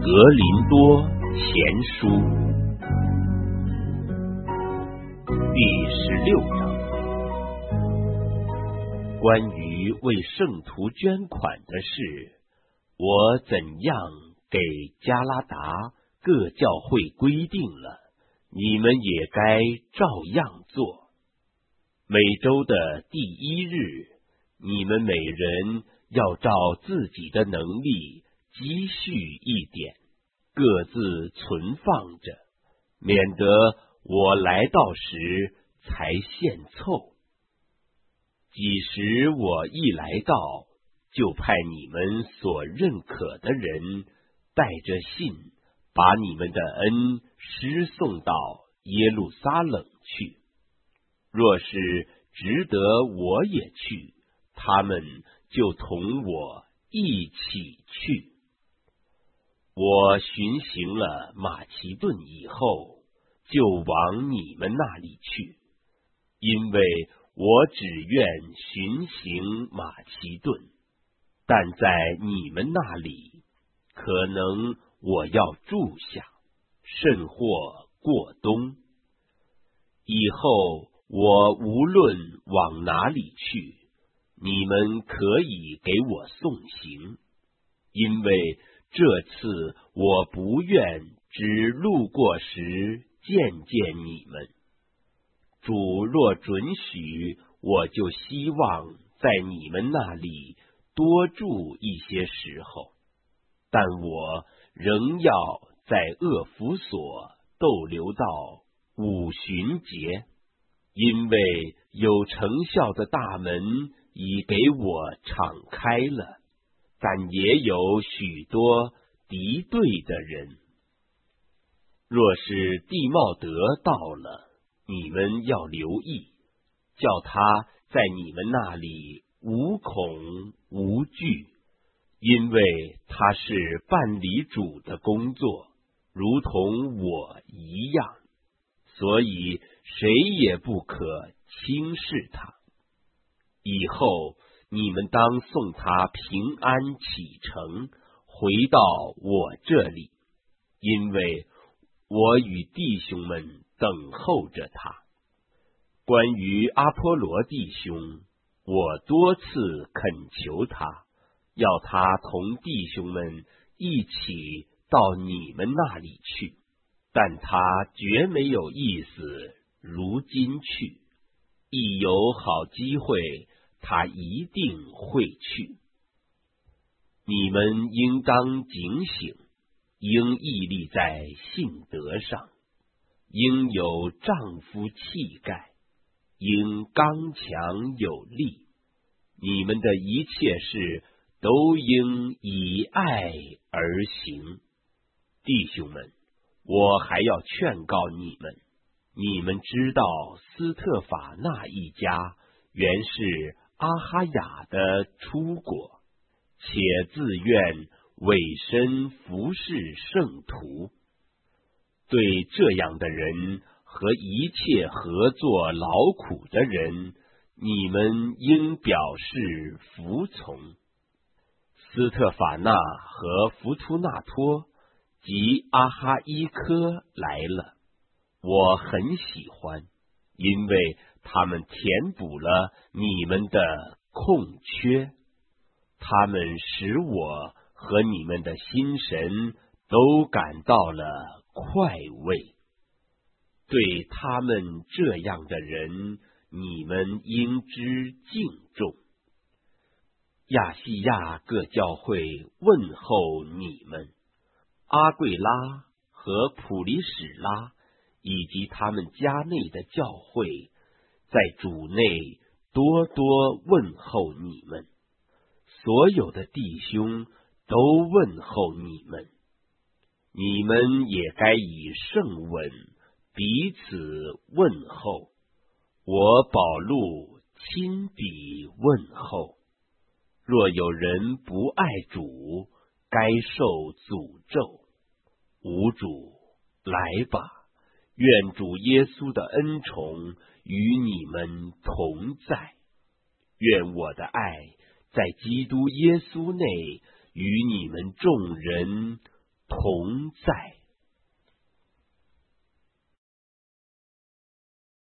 格林多前书第16章，关于为圣徒捐款的事，我怎样给加拉达各教会规定了，你们也该照样做。每周的第1日，你们每人要照自己的能力积蓄一点，各自存放着，免得我来到时才献凑。几时我一来到，就派你们所认可的人带着信，把你们的恩施送到耶路撒冷去。若是值得我也去，他们就同我一起去。我巡行了马其顿以后，就往你们那里去，因为我只愿巡行马其顿，但在你们那里，可能我要住下，甚或过冬。以后我无论往哪里去，你们可以给我送行，因为这次我不愿只路过时见见你们。主若准许，我就希望在你们那里多住一些时候，但我仍要在厄弗所逗留到五旬节，因为有成效的大门已给我敞开了，但也有许多敌对的人。若是弟茂德到了，你们要留意，叫他在你们那里无恐无惧，因为他是办理主的工作，如同我一样，所以谁也不可轻视他。以后你们当送他平安启程，回到我这里，因为我与弟兄们等候着他。关于阿波罗弟兄，我多次恳求他，要他同弟兄们一起到你们那里去，但他绝没有意思如今去。一有好机会，他一定会去。你们应当警醒，应屹立在信德上，应有丈夫气概，应刚强有力。你们的一切事都应以爱而行。弟兄们，我还要劝告你们，你们知道斯特法那一家原是阿哈雅的出国，且自愿委身服侍圣徒。对这样的人和一切合作劳苦的人，你们应表示服从。斯特法纳和弗图纳托及阿哈伊科来了，我很喜欢，因为他们填补了你们的空缺，他们使我和你们的心神都感到了快慰。对他们这样的人，你们应知敬重。亚细亚各教会问候你们，阿贵拉和普里史拉以及他们家内的教会，在主内多多问候你们。所有的弟兄都问候你们，你们也该以圣吻彼此问候。我保禄亲笔问候。若有人不爱主，该受诅咒。吾主，来吧，愿主耶稣的恩宠与你们同在。愿我的爱在基督耶稣内与你们众人同在。